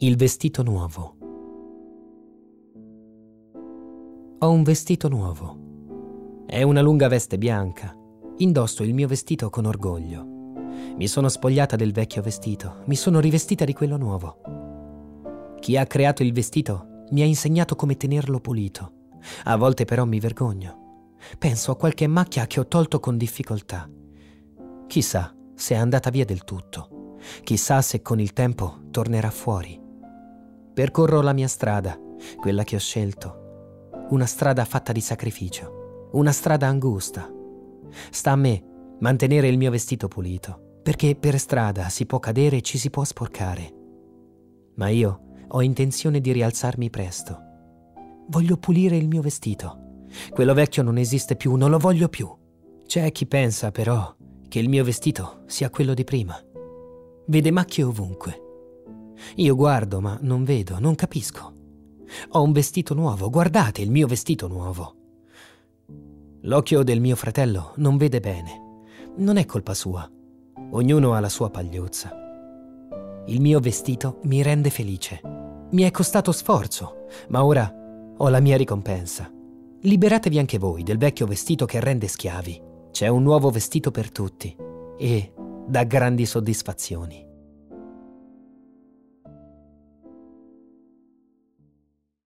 Il vestito nuovo. Ho un vestito nuovo. È una lunga veste bianca. Indosso il mio vestito con orgoglio. Mi sono spogliata del vecchio vestito, mi sono rivestita di quello nuovo. Chi ha creato il vestito mi ha insegnato come tenerlo pulito. A volte però mi vergogno. Penso a qualche macchia che ho tolto con difficoltà. Chissà se è andata via del tutto. Chissà se con il tempo tornerà fuori. Percorro la mia strada, quella che ho scelto. Una strada fatta di sacrificio, una strada angusta. Sta a me mantenere il mio vestito pulito, perché per strada si può cadere e ci si può sporcare. Ma io ho intenzione di rialzarmi presto. Voglio pulire il mio vestito. Quello vecchio non esiste più, non lo voglio più. C'è chi pensa però che il mio vestito sia quello di prima. Vede macchie ovunque. Io guardo, ma non vedo, non capisco. Ho un vestito nuovo, guardate il mio vestito nuovo. L'occhio del mio fratello non vede bene. Non è colpa sua. Ognuno ha la sua pagliuzza. Il mio vestito mi rende felice. Mi è costato sforzo, ma ora ho la mia ricompensa. Liberatevi anche voi del vecchio vestito che rende schiavi. C'è un nuovo vestito per tutti e dà grandi soddisfazioni.